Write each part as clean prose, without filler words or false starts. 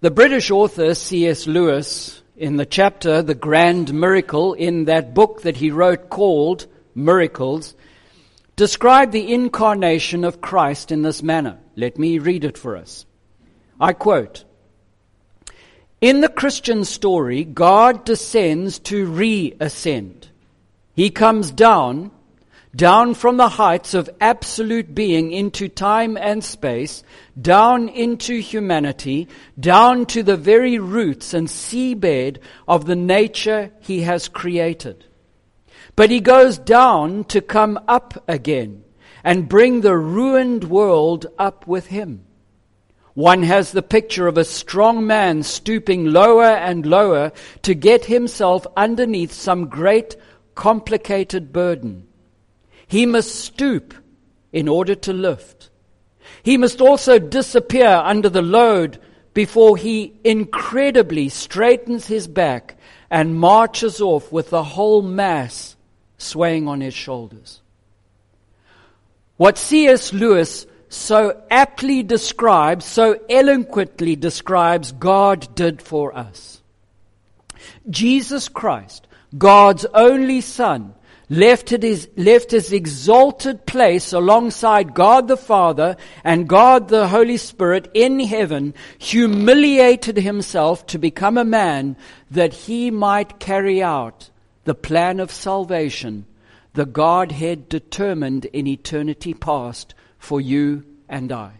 The British author C.S. Lewis, in the chapter The Grand Miracle, in that book that he wrote called Miracles, described the incarnation of Christ in this manner. Let me read it for us. I quote, "In the Christian story, God descends to re-ascend. He comes down from the heights of absolute being into time and space, down into humanity, down to the very roots and seabed of the nature he has created. But he goes down to come up again and bring the ruined world up with him. One has the picture of a strong man stooping lower and lower to get himself underneath some great complicated burden. He must stoop in order to lift. He must also disappear under the load before he incredibly straightens his back and marches off with the whole mass swaying on his shoulders." What C.S. Lewis so aptly describes, so eloquently describes, God did for us. Jesus Christ, God's only Son, left his exalted place alongside God the Father and God the Holy Spirit in heaven, humiliated himself to become a man that he might carry out the plan of salvation the Godhead determined in eternity past for you and I.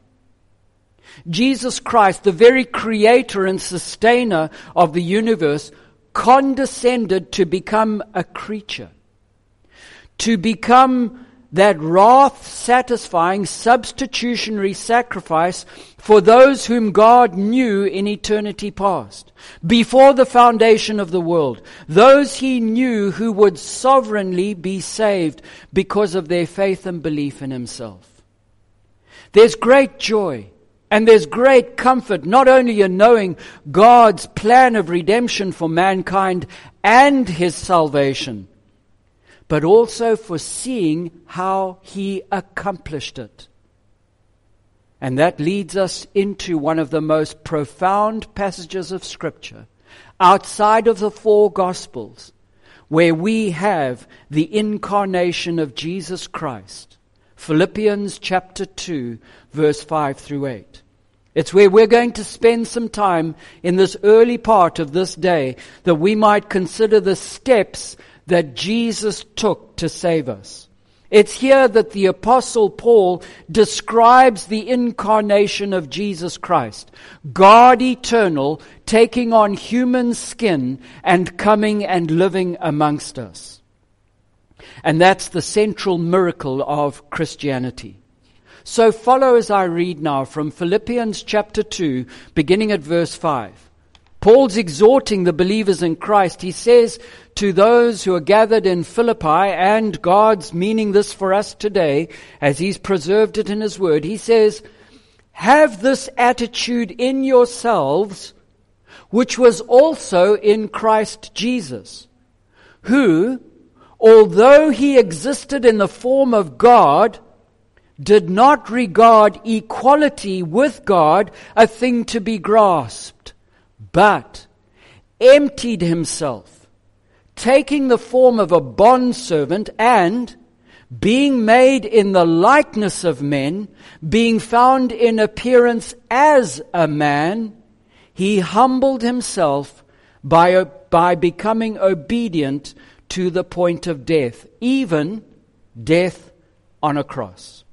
Jesus Christ, the very creator and sustainer of the universe, condescended to become a creature, to become that wrath-satisfying substitutionary sacrifice for those whom God knew in eternity past, before the foundation of the world, those he knew who would sovereignly be saved because of their faith and belief in himself. There's great joy and there's great comfort, not only in knowing God's plan of redemption for mankind and his salvation, but also for seeing how he accomplished it. And that leads us into one of the most profound passages of Scripture, outside of the four Gospels, where we have the incarnation of Jesus Christ. Philippians chapter 2, verse 5 through 8. It's where we're going to spend some time in this early part of this day, that we might consider the steps that Jesus took to save us. It's here that the Apostle Paul describes the incarnation of Jesus Christ, God eternal, taking on human skin and coming and living amongst us. And that's the central miracle of Christianity. So follow as I read now from Philippians chapter 2, beginning at verse 5. Paul's exhorting the believers in Christ. He says to those who are gathered in Philippi, and God's meaning this for us today as he's preserved it in his word, he says, "Have this attitude in yourselves, which was also in Christ Jesus, who, although he existed in the form of God, did not regard equality with God a thing to be grasped, but emptied himself, taking the form of a bondservant, and, being made in the likeness of men, being found in appearance as a man, he humbled himself by becoming obedient to the point of death, even death on a cross."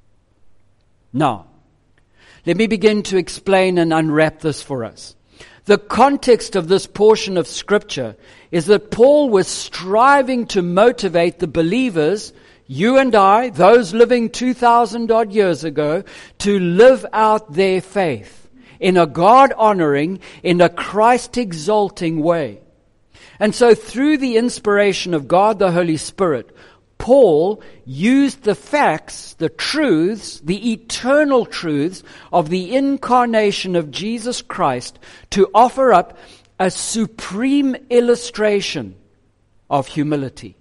Now, let me begin to explain and unwrap this for us. The context of this portion of Scripture is that Paul was striving to motivate the believers, you and I, those living 2,000 odd years ago, to live out their faith in a God-honoring, in a Christ-exalting way. And so through the inspiration of God the Holy Spirit, Paul used the facts, the truths, the eternal truths of the incarnation of Jesus Christ to offer up a supreme illustration of humility.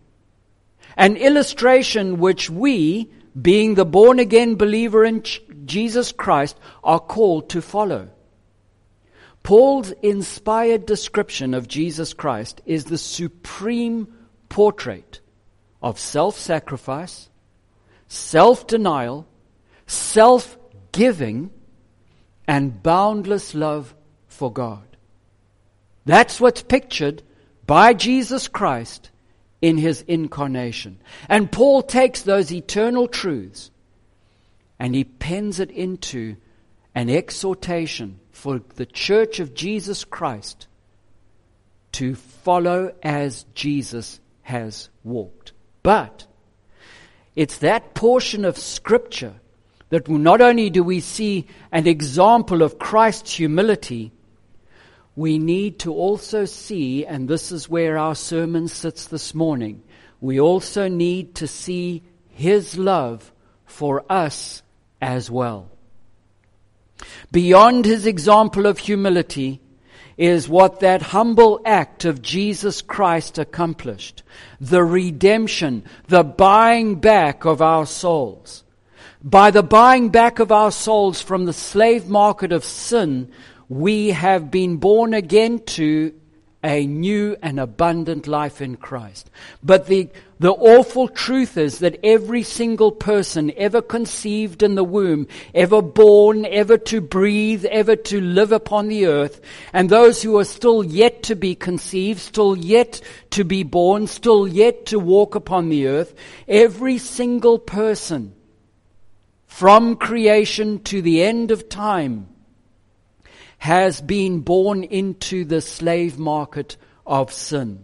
An illustration which we, being the born-again believer in Jesus Christ, are called to follow. Paul's inspired description of Jesus Christ is the supreme portrait of self-sacrifice, self-denial, self-giving, and boundless love for God. That's what's pictured by Jesus Christ in his incarnation. And Paul takes those eternal truths and he pens it into an exhortation for the church of Jesus Christ to follow as Jesus has walked. But it's that portion of Scripture that not only do we see an example of Christ's humility, we need to also see, and this is where our sermon sits this morning, we also need to see his love for us as well. Beyond his example of humility is what that humble act of Jesus Christ accomplished. The redemption, the buying back of our souls. By the buying back of our souls from the slave market of sin, we have been born again to a new and abundant life in Christ. But the awful truth is that every single person ever conceived in the womb, ever born, ever to breathe, ever to live upon the earth, and those who are still yet to be conceived, still yet to be born, still yet to walk upon the earth, every single person from creation to the end of time has been born into the slave market of sin.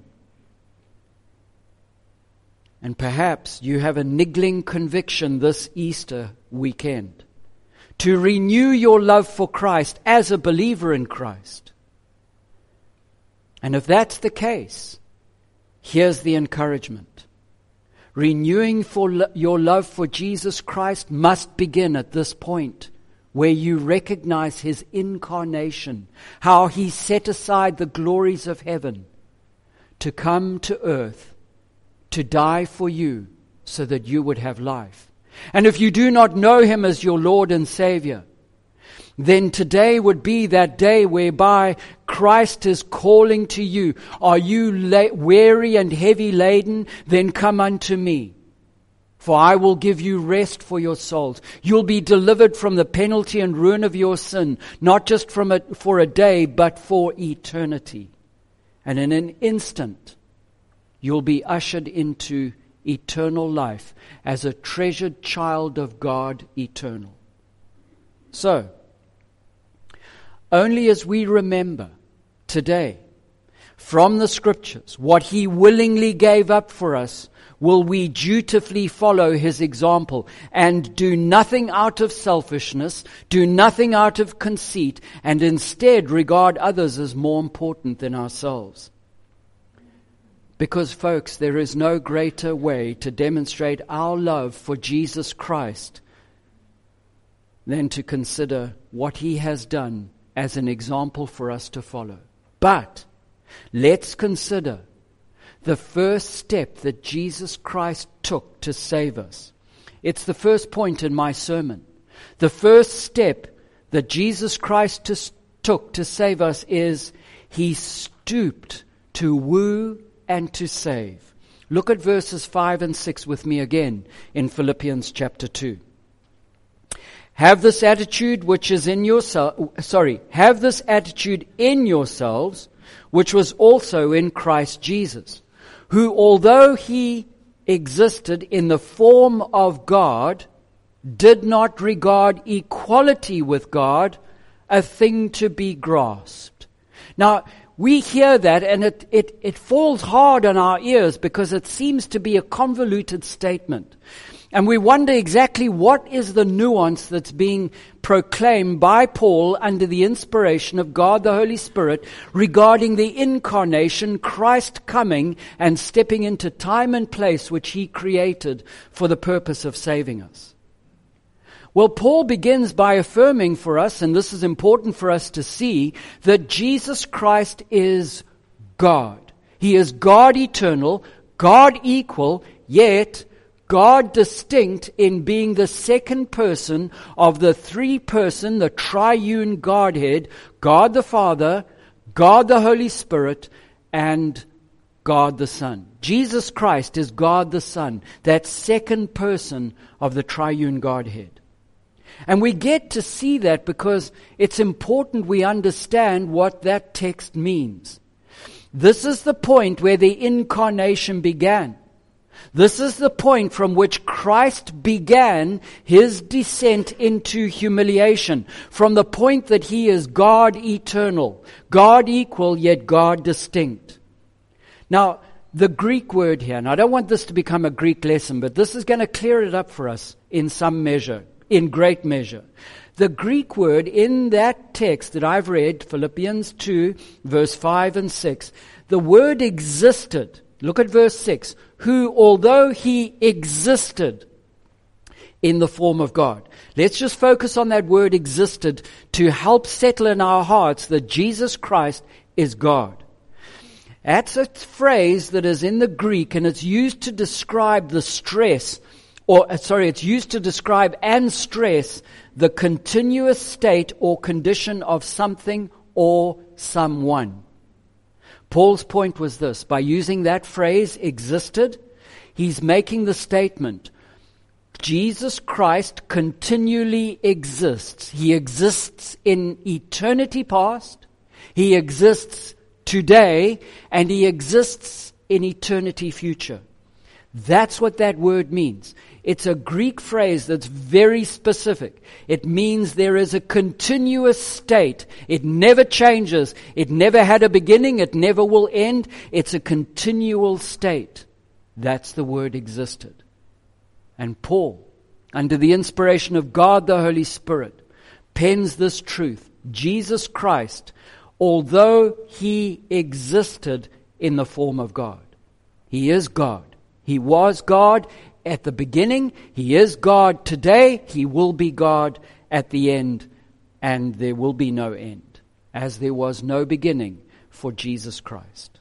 And perhaps you have a niggling conviction this Easter weekend to renew your love for Christ as a believer in Christ. And if that's the case, here's the encouragement. Renewing your love for Jesus Christ must begin at this point, where you recognize his incarnation, how he set aside the glories of heaven to come to earth, to die for you so that you would have life. And if you do not know him as your Lord and Savior, then today would be that day whereby Christ is calling to you. Are you weary and heavy laden? Then come unto me. For I will give you rest for your souls. You'll be delivered from the penalty and ruin of your sin, not just for a day, but for eternity. And in an instant, you'll be ushered into eternal life as a treasured child of God eternal. So, only as we remember today from the Scriptures what he willingly gave up for us, will we dutifully follow his example and do nothing out of selfishness, do nothing out of conceit, and instead regard others as more important than ourselves. Because, folks, there is no greater way to demonstrate our love for Jesus Christ than to consider what he has done as an example for us to follow. But let's consider the first step that Jesus Christ took to save us. It's the first point in my sermon. The first step that Jesus Christ took to save us is he stooped to woo and to save. Look at verses 5 and 6 with me again in Philippians chapter 2. Have this attitude have this attitude in yourselves, which was also in Christ Jesus, who, although he existed in the form of God, did not regard equality with God a thing to be grasped. Now, we hear that and it falls hard on our ears because it seems to be a convoluted statement. And we wonder exactly what is the nuance that's being proclaimed by Paul under the inspiration of God the Holy Spirit regarding the incarnation, Christ coming and stepping into time and place which he created for the purpose of saving us. Well, Paul begins by affirming for us, and this is important for us to see, that Jesus Christ is God. He is God eternal, God equal, yet God distinct in being the second person of the three-person, the triune Godhead, God the Father, God the Holy Spirit, and God the Son. Jesus Christ is God the Son, that second person of the triune Godhead. And we get to see that because it's important we understand what that text means. This is the point where the incarnation began. This is the point from which Christ began his descent into humiliation, from the point that he is God eternal, God equal, yet God distinct. Now, the Greek word here, and I don't want this to become a Greek lesson, but this is going to clear it up for us in some measure, in great measure. The Greek word in that text that I've read, Philippians 2, verse 5 and 6, the word existed. Look at verse 6. Who, although he existed in the form of God. Let's just focus on that word existed to help settle in our hearts that Jesus Christ is God. That's a phrase that is in the Greek, and it's used to describe the stress, it's used to describe and stress the continuous state or condition of something or someone. Paul's point was this: by using that phrase, existed, he's making the statement, Jesus Christ continually exists. He exists in eternity past, he exists today, and he exists in eternity future. That's what that word means. It's a Greek phrase that's very specific. It means there is a continuous state. It never changes. It never had a beginning. It never will end. It's a continual state. That's the word existed. And Paul, under the inspiration of God the Holy Spirit, pens this truth. Jesus Christ, although he existed in the form of God, he is God. He was God at the beginning. He is God today. He will be God at the end. And there will be no end, as there was no beginning for Jesus Christ.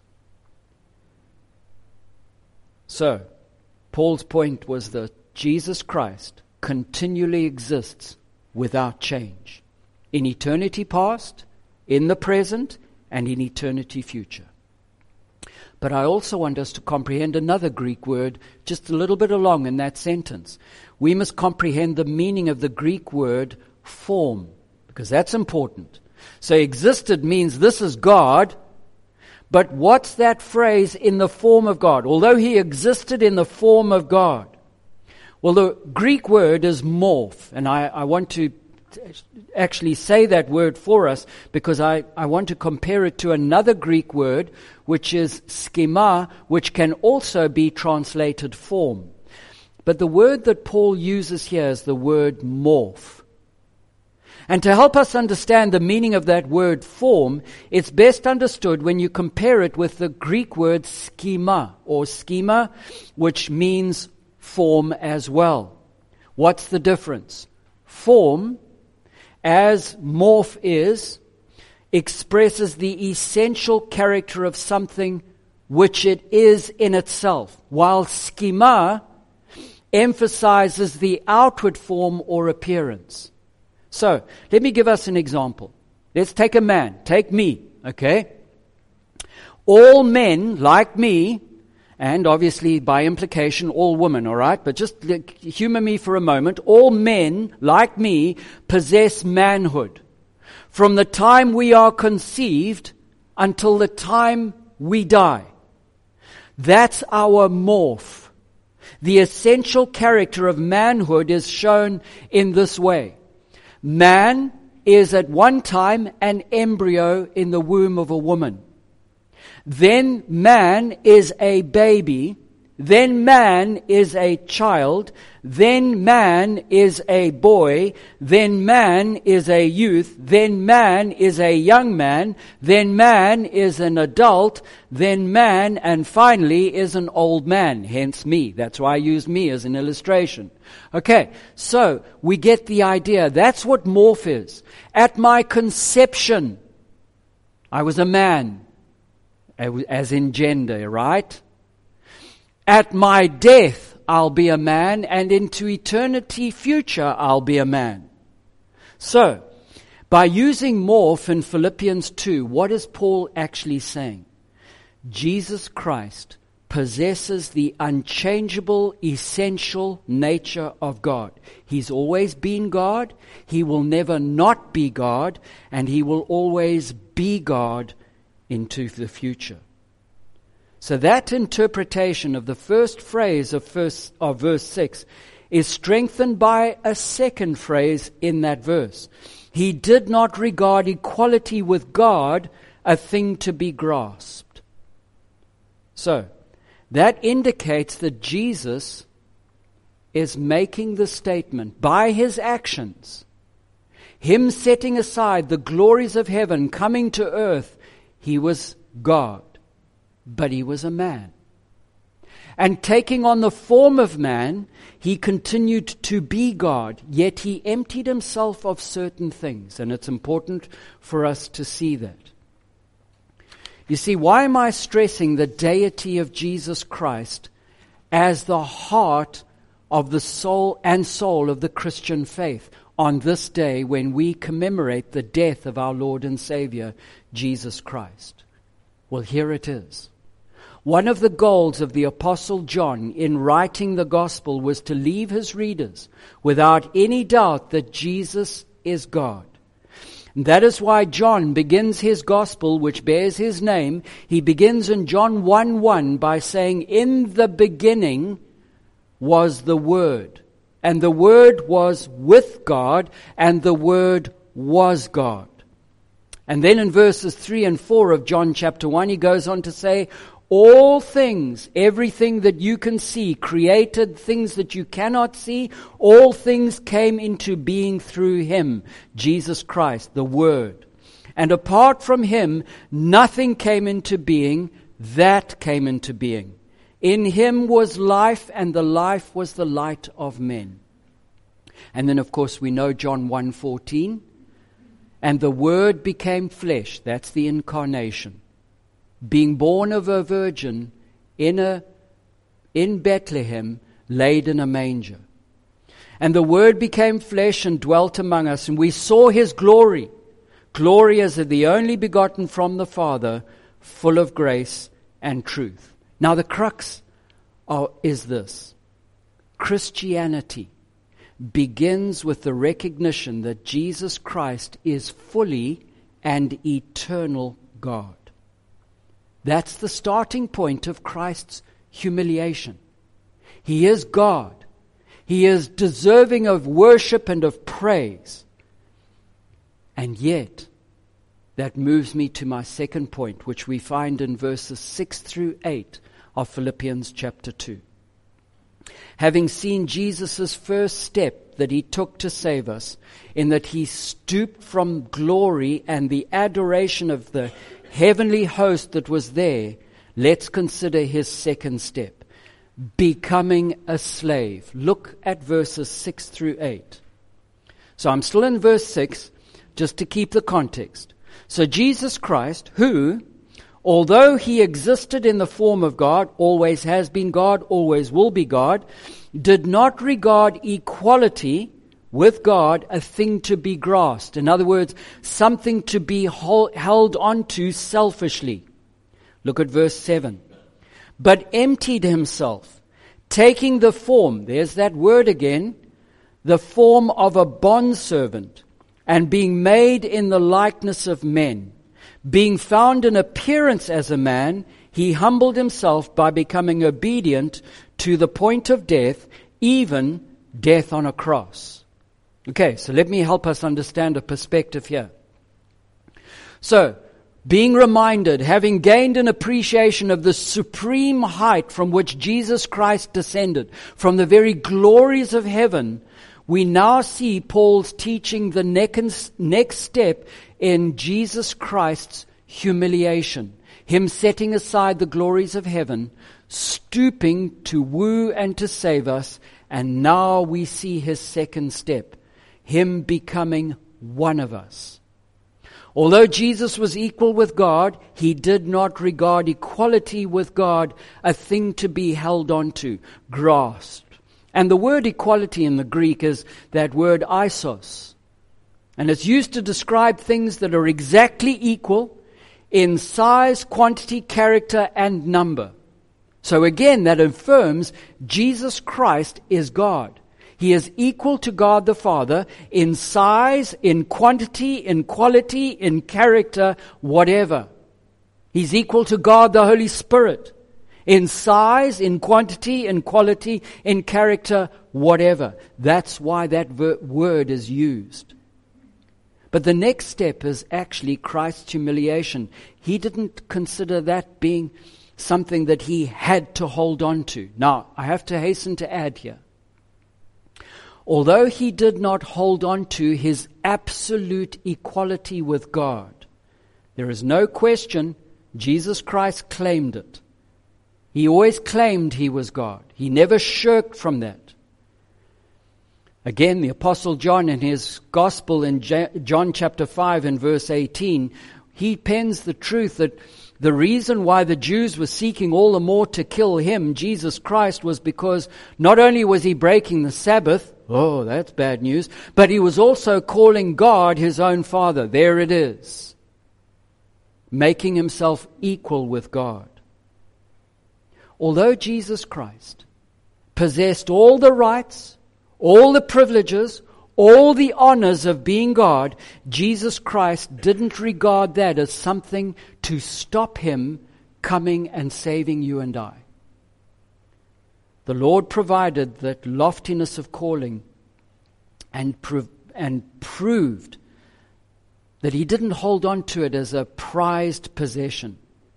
So, Paul's point was that Jesus Christ continually exists without change. In eternity past, in the present, and in eternity future. But I also want us to comprehend another Greek word just a little bit along in that sentence. We must comprehend the meaning of the Greek word form, because that's important. So existed means this is God, but what's that phrase, in the form of God? Although he existed in the form of God. Well, the Greek word is morph, and I want to actually say that word for us because I want to compare it to another Greek word, which is schema, which can also be translated form. But the word that Paul uses here is the word morph. And to help us understand the meaning of that word form, it's best understood when you compare it with the Greek word schema, which means form as well. What's the difference? Form, as morph is, expresses the essential character of something which it is in itself, while schema emphasizes the outward form or appearance. So, let me give us an example. Let's take a man. Take me, okay? All men, like me, and obviously by implication all women, all right? But just humor me for a moment. All men, like me, possess manhood. From the time we are conceived until the time we die. That's our morph. The essential character of manhood is shown in this way. Man is at one time an embryo in the womb of a woman. Then man is a baby. Then man is a child. Then man is a boy. Then man is a youth. Then man is a young man. Then man is an adult. Then man, and finally, is an old man. Hence me. That's why I use me as an illustration. Okay, so we get the idea. That's what morph is. At my conception, I was a man. As in gender, right? At my death, I'll be a man, and into eternity future, I'll be a man. So, by using morph in Philippians 2, what is Paul actually saying? Jesus Christ possesses the unchangeable, essential nature of God. He's always been God, He will never not be God, and He will always be God into the future. So that interpretation of the first phrase of verse 6 is strengthened by a second phrase in that verse. He did not regard equality with God a thing to be grasped. So, that indicates that Jesus is making the statement by His actions, Him setting aside the glories of heaven, coming to earth. He was God, but He was a man. And taking on the form of man, He continued to be God, yet He emptied Himself of certain things. And it's important for us to see that. You see, why am I stressing the deity of Jesus Christ as the heart of the soul of the Christian faith on this day when we commemorate the death of our Lord and Savior, Jesus Christ? Well, here it is. One of the goals of the Apostle John in writing the gospel was to leave his readers without any doubt that Jesus is God. And that is why John begins his gospel, which bears his name. He begins in John 1:1 by saying, "In the beginning was the Word, and the Word was with God, and the Word was God." And then in verses 3 and 4 of John chapter 1, he goes on to say, all things, everything that you can see, created, things that you cannot see, all things came into being through Him, Jesus Christ, the Word. And apart from Him, nothing came into being that came into being. In Him was life, and the life was the light of men. And then, of course, we know John 1:14. And the Word became flesh. That's the incarnation. Being born of a virgin in Bethlehem, laid in a manger. And the Word became flesh and dwelt among us, and we saw His glory. Glory as of the only begotten from the Father, full of grace and truth. Now the crux is this. Christianity begins with the recognition that Jesus Christ is fully and eternal God. That's the starting point of Christ's humiliation. He is God. He is deserving of worship and of praise. And yet, that moves me to my second point, which we find in verses 6 through 8 of Philippians chapter 2. Having seen Jesus' first step that He took to save us, in that He stooped from glory and the adoration of the heavenly host that was there, let's consider His second step, becoming a slave. Look at verses 6 through 8. So I'm still in verse 6, just to keep the context. So Jesus Christ, who, although He existed in the form of God, always has been God, always will be God, did not regard equality with God a thing to be grasped. In other words, something to be held onto selfishly. Look at verse 7. But emptied Himself, taking the form, there's that word again, the form of a bondservant, and being made in the likeness of men. Being found in appearance as a man, He humbled Himself by becoming obedient to the point of death, even death on a cross. Okay, so let me help us understand a perspective here. So, being reminded, having gained an appreciation of the supreme height from which Jesus Christ descended, from the very glories of heaven, we now see Paul's teaching the next step in Jesus Christ's humiliation. Him setting aside the glories of heaven, stooping to woo and to save us, and now we see His second step. Him becoming one of us. Although Jesus was equal with God, he did not regard equality with God a thing to be held onto, grasped. And the word equality in the Greek is that word isos. And it's used to describe things that are exactly equal in size, quantity, character, and number. So again, that affirms Jesus Christ is God. He is equal to God the Father in size, in quantity, in quality, in character, whatever. He's equal to God the Holy Spirit in size, in quantity, in quality, in character, whatever. That's why that word is used. But the next step is actually Christ's humiliation. He didn't consider that being something that he had to hold on to. Now, I have to hasten to add here. Although he did not hold on to his absolute equality with God, there is no question Jesus Christ claimed it. He always claimed he was God. He never shirked from that. Again, the Apostle John in his Gospel in John chapter 5 and verse 18, he pens the truth that the reason why the Jews were seeking all the more to kill him, Jesus Christ, was because not only was he breaking the Sabbath, oh, that's bad news, but he was also calling God his own Father. There it is. Making himself equal with God. Although Jesus Christ possessed all the rights, all the privileges, all the honors of being God, Jesus Christ didn't regard that as something to stop him coming and saving you and I. The Lord provided that loftiness of calling and proved that he didn't hold on to it as a prized possession.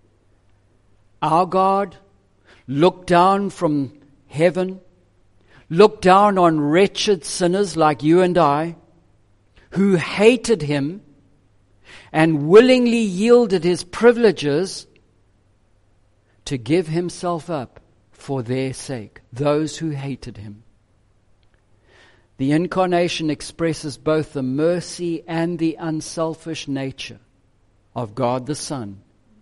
Our God looked down from heaven, looked down on wretched sinners like you and I, who hated him and willingly yielded his privileges to give himself up for their sake, those who hated him. The incarnation expresses both the mercy and the unselfish nature of God the Son,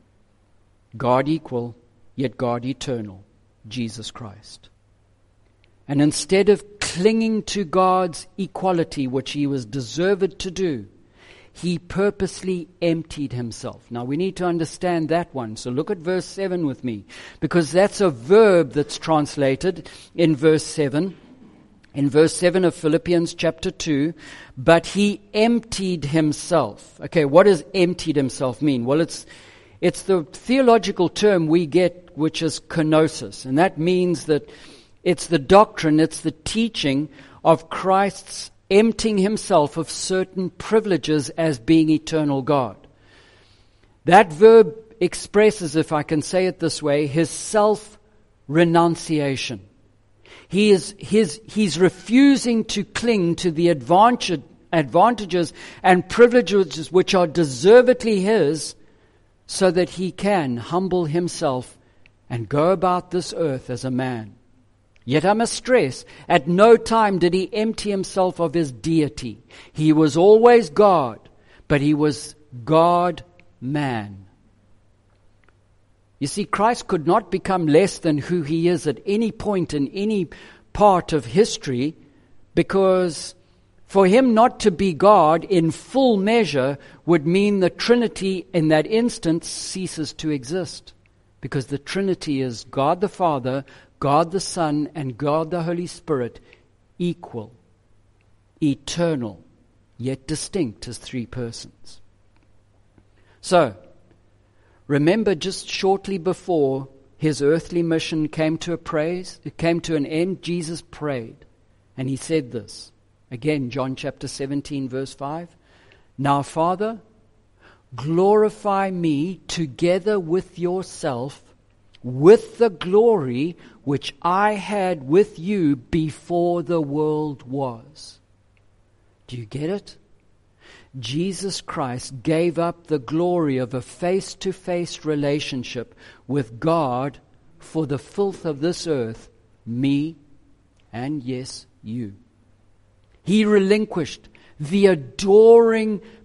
God equal, yet God eternal, Jesus Christ. And instead of clinging to God's equality, which he was deserved to do, he purposely emptied himself. Now we need to understand that one. So look at verse 7 with me, because that's a verb that's translated in verse 7. In verse 7 of Philippians chapter 2, but he emptied himself. Okay, what does emptied himself mean? Well, it's the theological term we get, which is kenosis. And that means that it's the doctrine, it's the teaching of Christ's emptying himself of certain privileges as being eternal God. That verb expresses, if I can say it this way, his self-renunciation. He's refusing to cling to the advantages and privileges which are deservedly his, so that he can humble himself and go about this earth as a man. Yet I must stress, at no time did he empty himself of his deity. He was always God, but he was God-man. You see, Christ could not become less than who he is at any point in any part of history, because for him not to be God in full measure would mean the Trinity in that instance ceases to exist. Because the Trinity is God the Father, God the Son, and God the Holy Spirit, equal, eternal, yet distinct as three persons. So, remember just shortly before his earthly mission came to an end, Jesus prayed. And he said this, again, John chapter 17, verse 5. Now, Father, glorify me together with yourself, with the glory which I had with you before the world was. Do you get it? Jesus Christ gave up the glory of a face-to-face relationship with God for the filth of this earth, me, and yes, you. He relinquished the adoring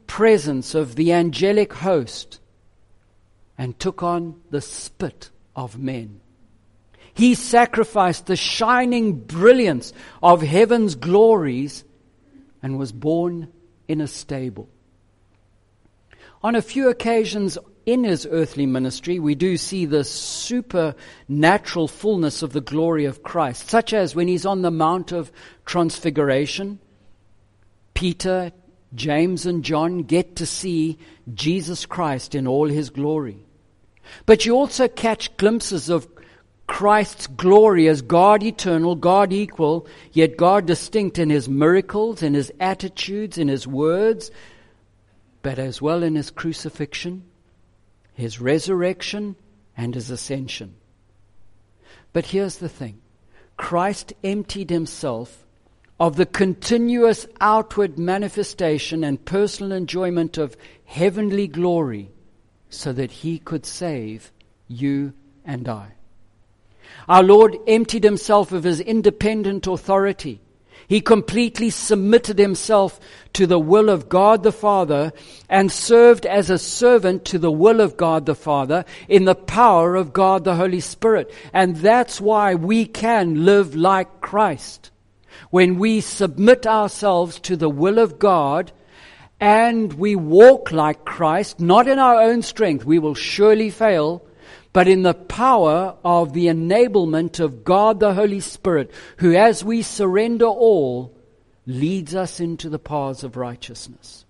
presence of the angelic host and took on the spit of men. He sacrificed the shining brilliance of heaven's glories and was born in a stable. On a few occasions in his earthly ministry, we do see the supernatural fullness of the glory of Christ, such as when he's on the Mount of Transfiguration. Peter, James, and John get to see Jesus Christ in all his glory. But you also catch glimpses of Christ's glory as God eternal, God equal, yet God distinct in his miracles, in his attitudes, in his words, but as well in his crucifixion, his resurrection, and his ascension. But here's the thing. Christ emptied himself of the continuous outward manifestation and personal enjoyment of heavenly glory so that he could save you and I. Our Lord emptied himself of his independent authority. He completely submitted himself to the will of God the Father and served as a servant to the will of God the Father in the power of God the Holy Spirit. And that's why we can live like Christ. When we submit ourselves to the will of God and we walk like Christ, not in our own strength, we will surely fail, but in the power of the enablement of God the Holy Spirit, who, as we surrender all, leads us into the paths of righteousness.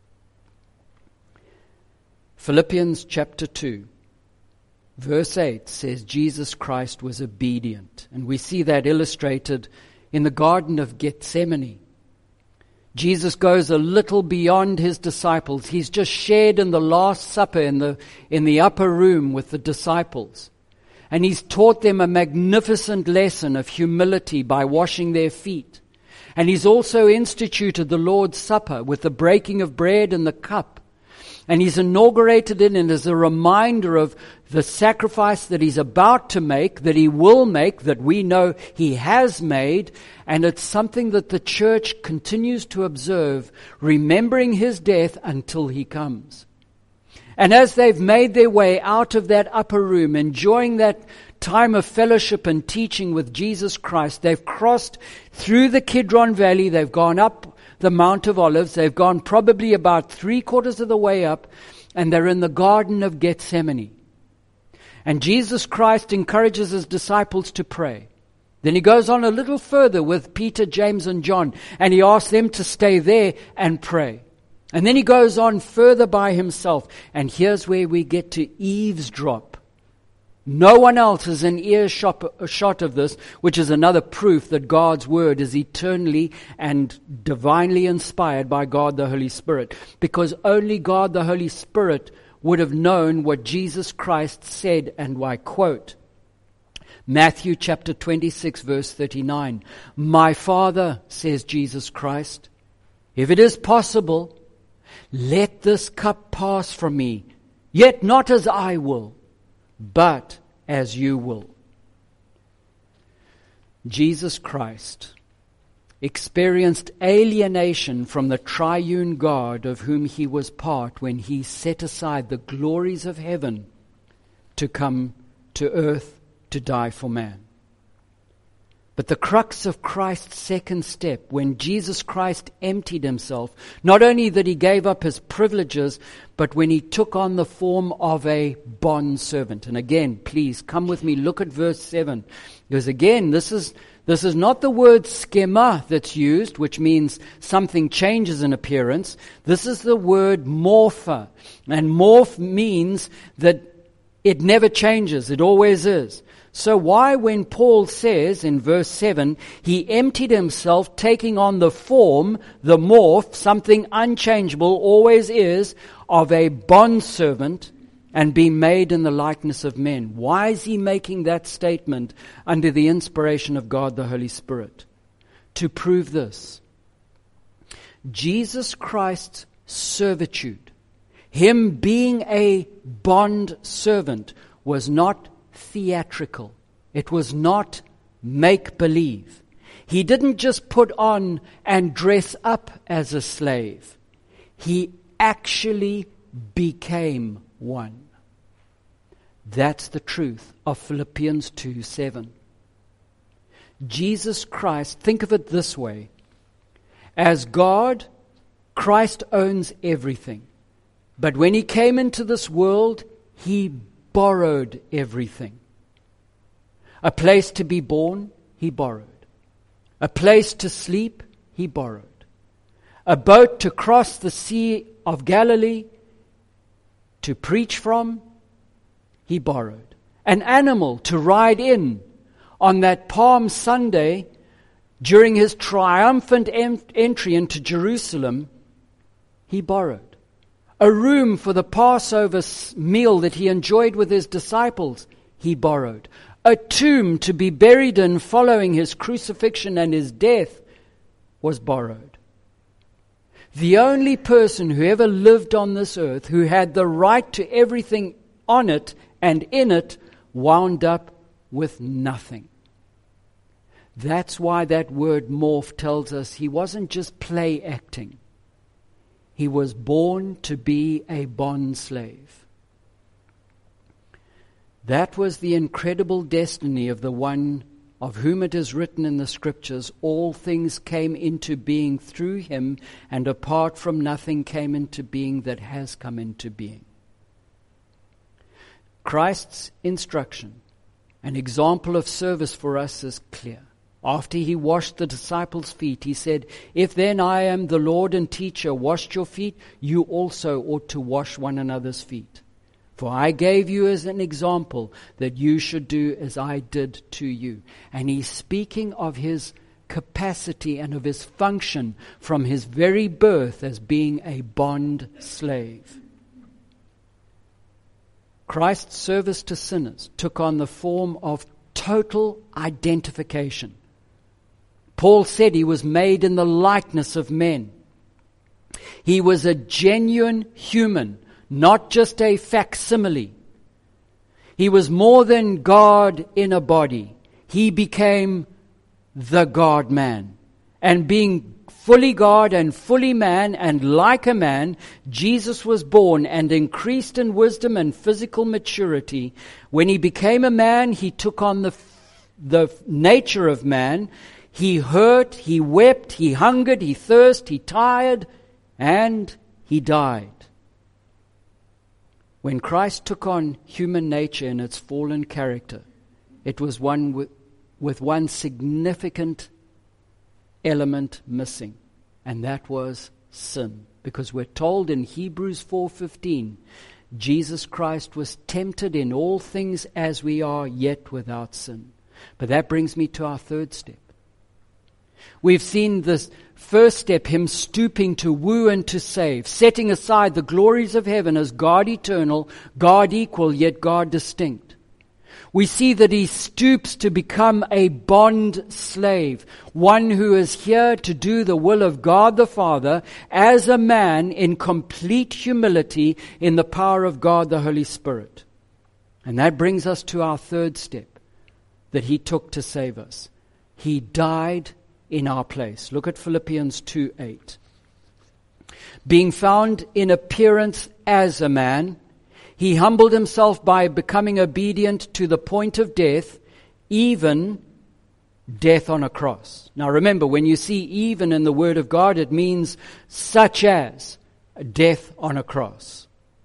Philippians chapter 2, verse 8 says Jesus Christ was obedient. And we see that illustrated in the Garden of Gethsemane. Jesus goes a little beyond his disciples. He's just shared in the Last Supper in the upper room with the disciples. And he's taught them a magnificent lesson of humility by washing their feet. And he's also instituted the Lord's Supper with the breaking of bread and the cup. And he's inaugurated it as a reminder of the sacrifice that he's about to make, that he will make, that we know he has made. And it's something that the church continues to observe, remembering his death until he comes. And as they've made their way out of that upper room, enjoying that time of fellowship and teaching with Jesus Christ, they've crossed through the Kidron Valley, they've gone up the Mount of Olives, they've gone probably about 3/4 of the way up, and they're in the Garden of Gethsemane. And Jesus Christ encourages his disciples to pray. Then he goes on a little further with Peter, James, and John, and he asks them to stay there and pray. And then he goes on further by himself, and here's where we get to eavesdrop. No one else is in earshot of this, which is another proof that God's word is eternally and divinely inspired by God the Holy Spirit. Because only God the Holy Spirit would have known what Jesus Christ said, and I quote, Matthew chapter 26, verse 39. My Father, says Jesus Christ, if it is possible, let this cup pass from me, yet not as I will, but as you will. Jesus Christ experienced alienation from the triune God of whom he was part when he set aside the glories of heaven to come to earth to die for man. But the crux of Christ's second step, when Jesus Christ emptied himself, not only that he gave up his privileges, but when he took on the form of a bondservant. And again, please come with me, look at verse 7. Because again, this is not the word schema that's used, which means something changes in appearance. This is the word morpha. And morph means that it never changes, it always is. So why, when Paul says in verse 7, he emptied himself, taking on the form, the morph, something unchangeable always is, of a bondservant, and be made in the likeness of men? Why is he making that statement under the inspiration of God the Holy Spirit? To prove this. Jesus Christ's servitude, him being a bond servant, was not theatrical. It was not make-believe. He didn't just put on and dress up as a slave. He actually became one. That's the truth of Philippians 2:7. Jesus Christ, think of it this way. As God, Christ owns everything. But when He came into this world, He borrowed everything. A place to be born, He borrowed. A place to sleep, He borrowed. A boat to cross the Sea of Galilee, to preach from, He borrowed. An animal to ride in on that Palm Sunday during His triumphant entry into Jerusalem, He borrowed. A room for the Passover meal that He enjoyed with His disciples, He borrowed. A tomb to be buried in following His crucifixion and His death was borrowed. The only person who ever lived on this earth who had the right to everything on it and in it wound up with nothing. That's why that word morph tells us He wasn't just play acting. He was born to be a bond slave. That was the incredible destiny of the one of whom it is written in the Scriptures, all things came into being through Him, and apart from nothing came into being that has come into being. Christ's instruction, an example of service for us, is clear. After He washed the disciples' feet, He said, "If then I am the Lord and teacher, washed your feet, you also ought to wash one another's feet. For I gave you as an example that you should do as I did to you." And He's speaking of His capacity and of His function from His very birth as being a bond slave. Christ's service to sinners took on the form of total identification. Paul said He was made in the likeness of men. He was a genuine human, not just a facsimile. He was more than God in a body. He became the God-man. And being fully God and fully man and like a man, Jesus was born and increased in wisdom and physical maturity. When He became a man, He took on the nature of man. He hurt, He wept, He hungered, He thirsted, He tired, and He died. When Christ took on human nature in its fallen character, it was one with one significant element missing, and that was sin. Because we're told in Hebrews 4:15, Jesus Christ was tempted in all things as we are, yet without sin. But that brings me to our third step. We've seen this first step, Him stooping to woo and to save, setting aside the glories of heaven as God eternal, God equal, yet God distinct. We see that He stoops to become a bond slave, one who is here to do the will of God the Father as a man in complete humility in the power of God the Holy Spirit. And that brings us to our third step that He took to save us. He died in our place. Look at Philippians 2:8. Being found in appearance as a man, He humbled Himself by becoming obedient to the point of death, even death on a cross. Now remember, when you see even in the Word of God, it means such as death on a cross.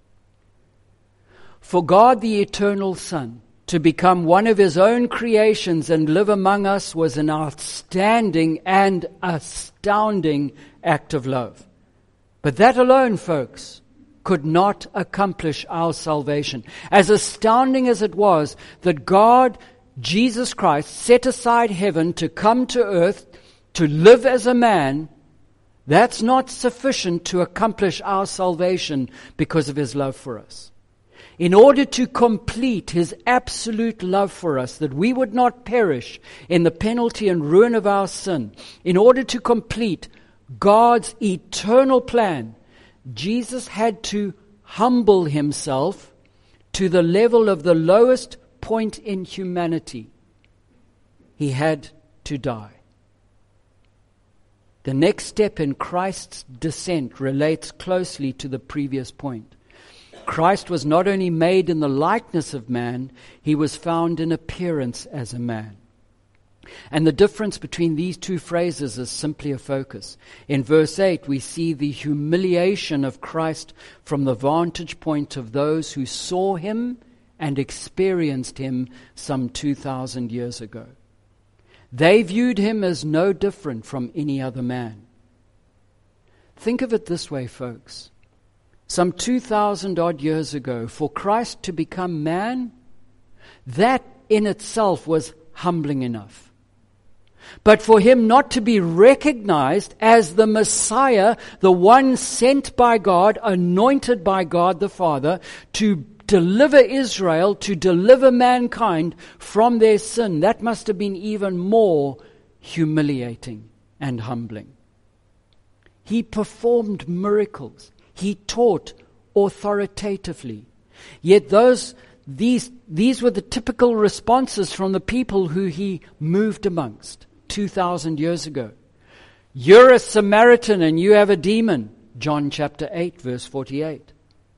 For God the eternal Son to become one of His own creations and live among us was an outstanding and astounding act of love. But that alone, folks, could not accomplish our salvation. As astounding as it was that God, Jesus Christ, set aside heaven to come to earth to live as a man, that's not sufficient to accomplish our salvation because of His love for us. In order to complete His absolute love for us, that we would not perish in the penalty and ruin of our sin, in order to complete God's eternal plan, Jesus had to humble Himself to the level of the lowest point in humanity. He had to die. The next step in Christ's descent relates closely to the previous point. Christ was not only made in the likeness of man, he was found in appearance as a man. And the difference between these two phrases is simply a focus. In verse 8, we see the humiliation of Christ from the vantage point of those who saw him and experienced him some 2,000 years ago. They viewed him as no different from any other man. Think of it this way, folks. Some 2,000 odd years ago, for Christ to become man, that in itself was humbling enough. But for him not to be recognized as the Messiah, the one sent by God, anointed by God the Father, to deliver Israel, to deliver mankind from their sin, that must have been even more humiliating and humbling. He performed miracles. He taught authoritatively. Yet these were the typical responses from the people who he moved amongst 2,000 years ago. You're a Samaritan and you have a demon. John chapter 8, verse 48.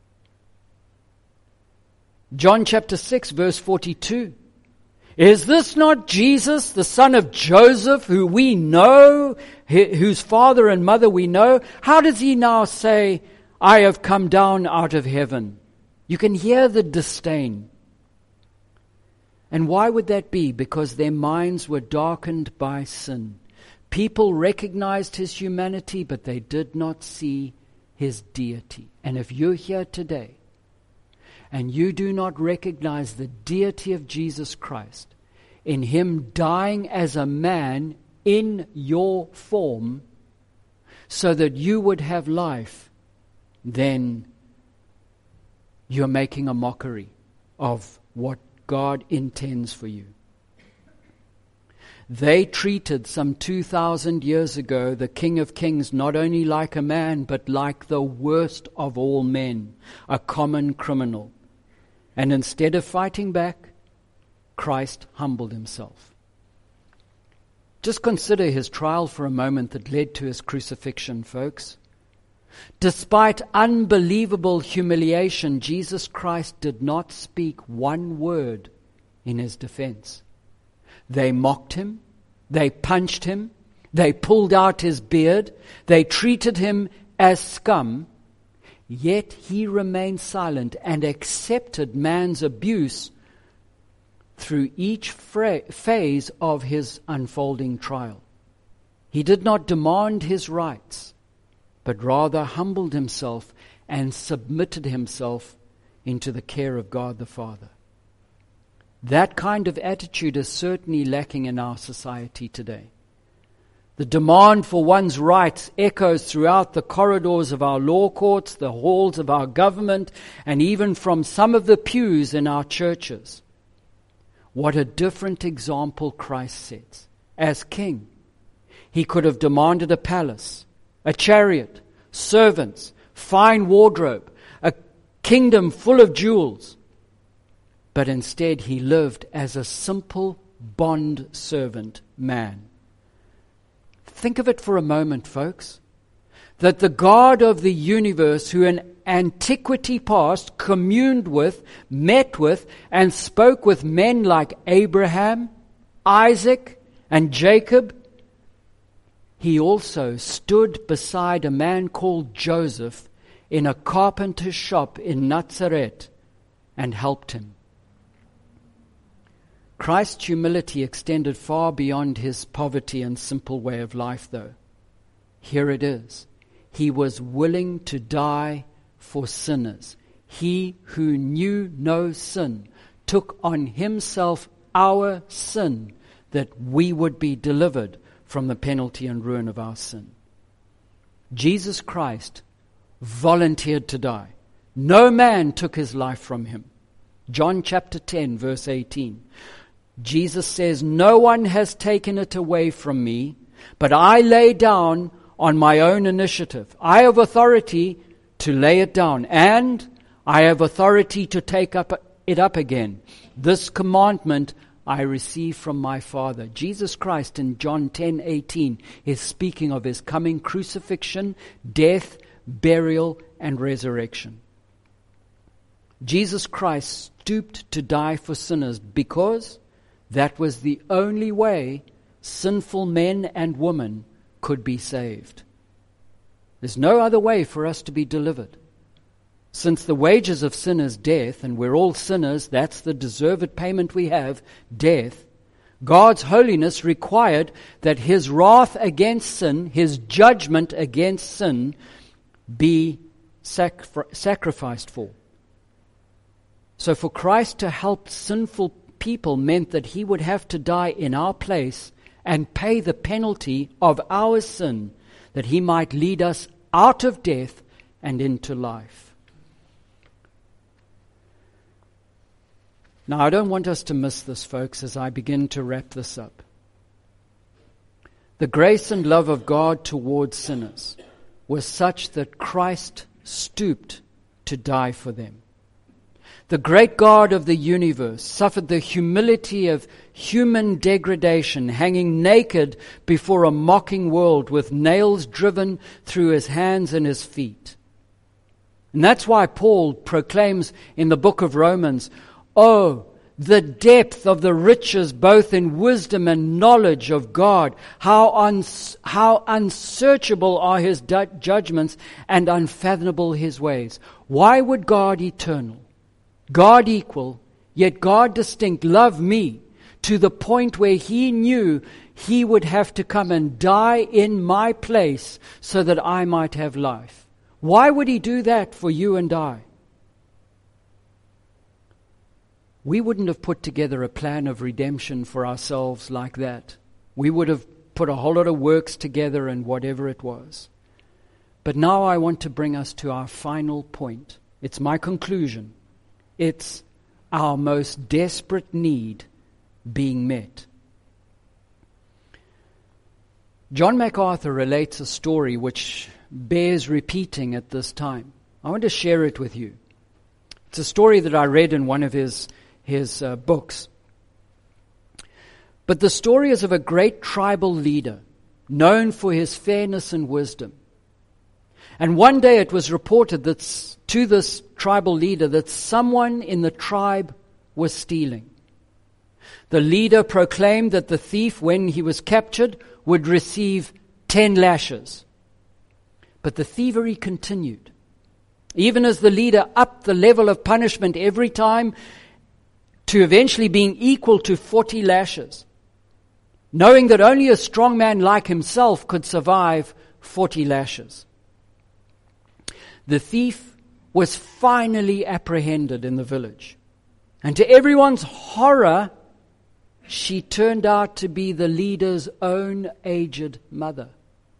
John chapter 6, verse 42. Is this not Jesus, the son of Joseph, who we know, whose father and mother we know? How does he now say, I have come down out of heaven? You can hear the disdain. And why would that be? Because their minds were darkened by sin. People recognized his humanity, but they did not see his deity. And if you're here today, and you do not recognize the deity of Jesus Christ, in him dying as a man in your form, so that you would have life, then you're making a mockery of what God intends for you. They treated some 2,000 years ago the King of Kings not only like a man, but like the worst of all men, a common criminal. And instead of fighting back, Christ humbled himself. Just consider his trial for a moment that led to his crucifixion, folks. Despite unbelievable humiliation, Jesus Christ did not speak one word in his defense. They mocked him, they punched him, they pulled out his beard, they treated him as scum, yet he remained silent and accepted man's abuse through each phase of his unfolding trial. He did not demand his rights, but rather humbled himself and submitted himself into the care of God the Father. That kind of attitude is certainly lacking in our society today. The demand for one's rights echoes throughout the corridors of our law courts, the halls of our government, and even from some of the pews in our churches. What a different example Christ sets. As king, he could have demanded a palace, a chariot, servants, fine wardrobe, a kingdom full of jewels. But instead he lived as a simple bond servant man. Think of it for a moment, folks, that the God of the universe, who in antiquity past communed with, met with, and spoke with men like Abraham, Isaac, and Jacob, he also stood beside a man called Joseph in a carpenter's shop in Nazareth and helped him. Christ's humility extended far beyond his poverty and simple way of life, though. Here it is. He was willing to die for sinners. He who knew no sin took on himself our sin, that we would be delivered from the penalty and ruin of our sin. Jesus Christ volunteered to die. No man took his life from him. John chapter 10, verse 18. Jesus says, no one has taken it away from me, but I lay down on my own initiative. I have authority to lay it down, and I have authority to take it up again. This commandment I receive from my Father. Jesus Christ in John 10:18 is speaking of his coming crucifixion, death, burial, and resurrection. Jesus Christ stooped to die for sinners because that was the only way sinful men and women could be saved. There's no other way for us to be delivered. Since the wages of sin is death, and we're all sinners, that's the deserved payment we have, death, God's holiness required that his wrath against sin, his judgment against sin, be sacrificed for. So for Christ to help sinful people meant that he would have to die in our place and pay the penalty of our sin, that he might lead us out of death and into life. Now, I don't want us to miss this, folks, as I begin to wrap this up. The grace and love of God towards sinners was such that Christ stooped to die for them. The great God of the universe suffered the humility of human degradation, hanging naked before a mocking world with nails driven through his hands and his feet. And that's why Paul proclaims in the book of Romans, "Oh, the depth of the riches both in wisdom and knowledge of God. How unsearchable are his judgments and unfathomable his ways." Why would God eternal, God equal, yet God distinct, love me to the point where he knew he would have to come and die in my place so that I might have life? Why would he do that for you and I? We wouldn't have put together a plan of redemption for ourselves like that. We would have put a whole lot of works together and whatever it was. But now I want to bring us to our final point. It's my conclusion. It's our most desperate need being met. John MacArthur relates a story which bears repeating at this time. I want to share it with you. It's a story that I read in one of his books. But the story is of a great tribal leader known for his fairness and wisdom. And one day it was reported that to this tribal leader that someone in the tribe was stealing. The leader proclaimed that the thief, when he was captured, would receive 10 lashes. But the thievery continued. Even as the leader upped the level of punishment every time, to eventually being equal to 40 lashes, knowing that only a strong man like himself could survive 40 lashes. The thief was finally apprehended in the village, and to everyone's horror, she turned out to be the leader's own aged mother.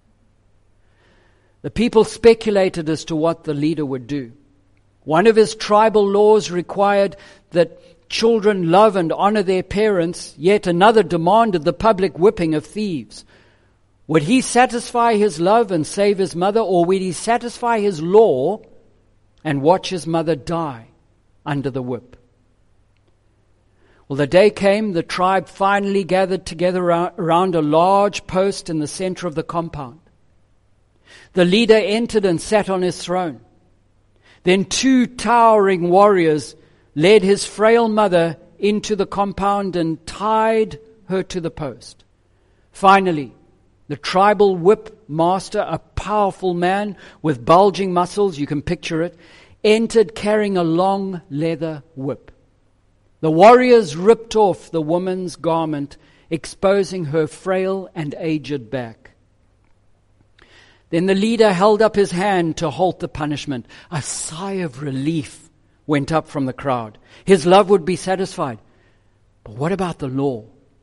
The people speculated as to what the leader would do. One of his tribal laws required that children love and honor their parents, yet another demanded the public whipping of thieves. Would he satisfy his love and save his mother, or would he satisfy his law and watch his mother die under the whip? Well, the day came, the tribe finally gathered together around a large post in the center of the compound. The leader entered and sat on his throne. Then 2 towering warriors led his frail mother into the compound and tied her to the post. Finally, the tribal whip master, a powerful man with bulging muscles, you can picture it, entered carrying a long leather whip. The warriors ripped off the woman's garment, exposing her frail and aged back. Then the leader held up his hand to halt the punishment. A sigh of relief went up from the crowd. His love would be satisfied. But what about the law?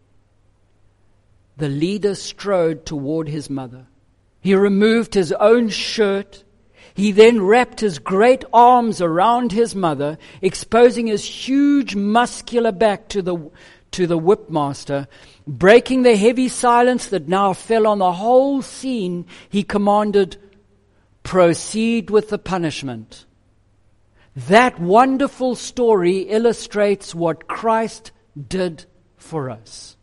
The leader strode toward his mother. He removed his own shirt. He then wrapped his great arms around his mother, exposing his huge muscular back to the whipmaster. Breaking the heavy silence that now fell on the whole scene, he commanded, "Proceed with the punishment." That wonderful story illustrates what Christ did for us.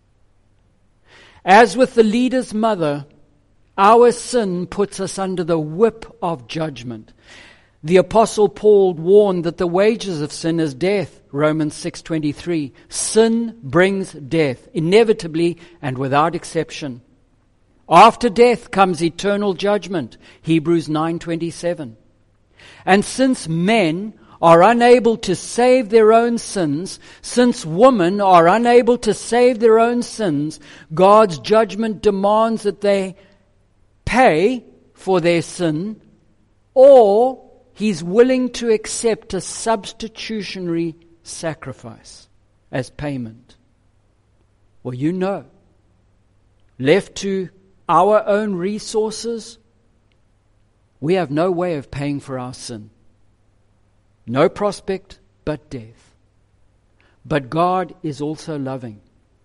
As with the leader's mother, our sin puts us under the whip of judgment. The Apostle Paul warned that the wages of sin is death, Romans 6:23. Sin brings death, inevitably and without exception. After death comes eternal judgment, Hebrews 9:27. And since men are unable to save their own sins, since women are unable to save their own sins, God's judgment demands that they pay for their sin, or He's willing to accept a substitutionary sacrifice as payment. Well, you know, left to our own resources, we have no way of paying for our sin. No prospect but death. But God is also loving.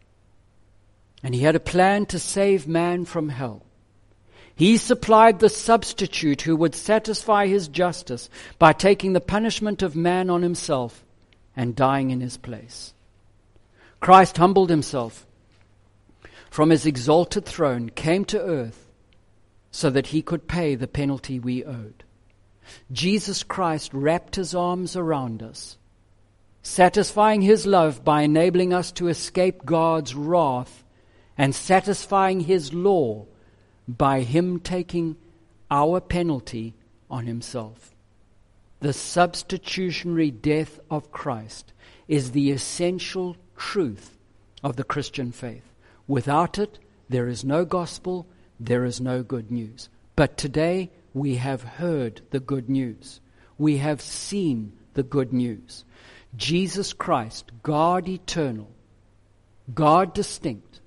And He had a plan to save man from hell. He supplied the substitute who would satisfy His justice by taking the punishment of man on Himself and dying in his place. Christ humbled Himself from His exalted throne, came to earth so that He could pay the penalty we owed. Jesus Christ wrapped His arms around us, satisfying His love by enabling us to escape God's wrath and satisfying His law by Him taking our penalty on Himself. The substitutionary death of Christ is the essential truth of the Christian faith. Without it, there is no gospel, there is no good news. But today, we have heard the good news. We have seen the good news. Jesus Christ, God eternal, God distinct,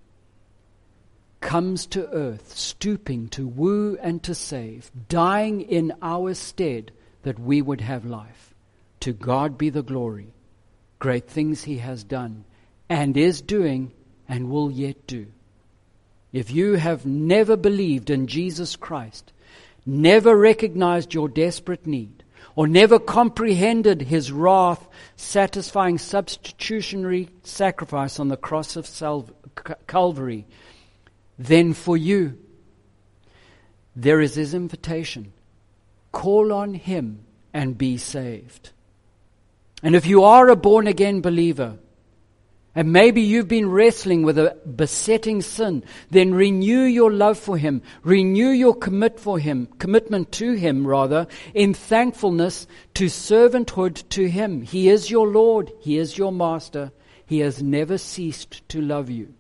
comes to earth, stooping to woo and to save, dying in our stead that we would have life. To God be the glory. Great things He has done and is doing and will yet do. If you have never believed in Jesus Christ, never recognized your desperate need, or never comprehended His wrath satisfying substitutionary sacrifice on the cross of Calvary, then for you, there is His invitation. Call on Him and be saved. And if you are a born-again believer, and maybe you've been wrestling with a besetting sin, then renew your love for Him. Renew your commitment to Him, in thankfulness to servanthood to Him. He is your Lord. He is your Master. He has never ceased to love you.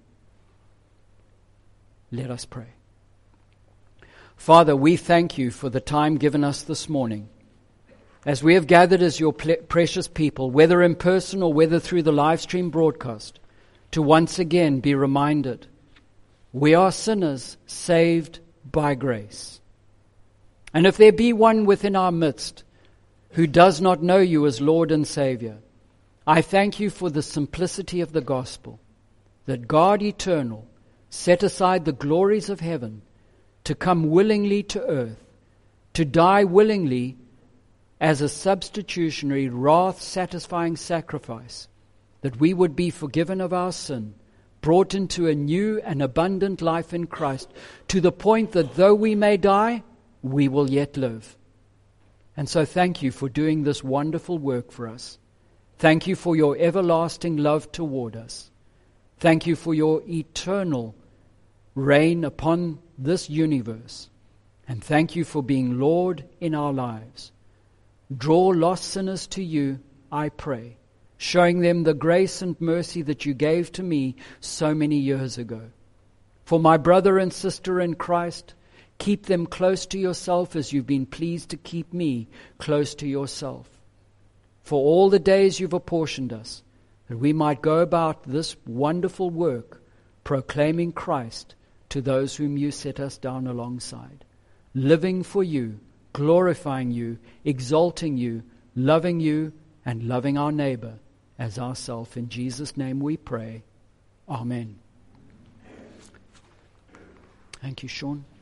Let us pray. Father, we thank You for the time given us this morning, as we have gathered as Your precious people, whether in person or whether through the live stream broadcast, to once again be reminded we are sinners saved by grace. And if there be one within our midst who does not know You as Lord and Savior, I thank You for the simplicity of the gospel, that God eternal set aside the glories of heaven to come willingly to earth, to die willingly as a substitutionary, wrath-satisfying sacrifice, that we would be forgiven of our sin, brought into a new and abundant life in Christ, to the point that though we may die, we will yet live. And so thank You for doing this wonderful work for us. Thank You for Your everlasting love toward us. Thank You for Your eternal reign upon this universe. And thank You for being Lord in our lives. Draw lost sinners to You, I pray, showing them the grace and mercy that You gave to me so many years ago. For my brother and sister in Christ, keep them close to Yourself as You've been pleased to keep me close to Yourself. For all the days You've apportioned us, that we might go about this wonderful work, proclaiming Christ to those whom You set us down alongside, living for You, glorifying You, exalting You, loving You, and loving our neighbor as ourself. In Jesus' name we pray. Amen. Thank you, Sean.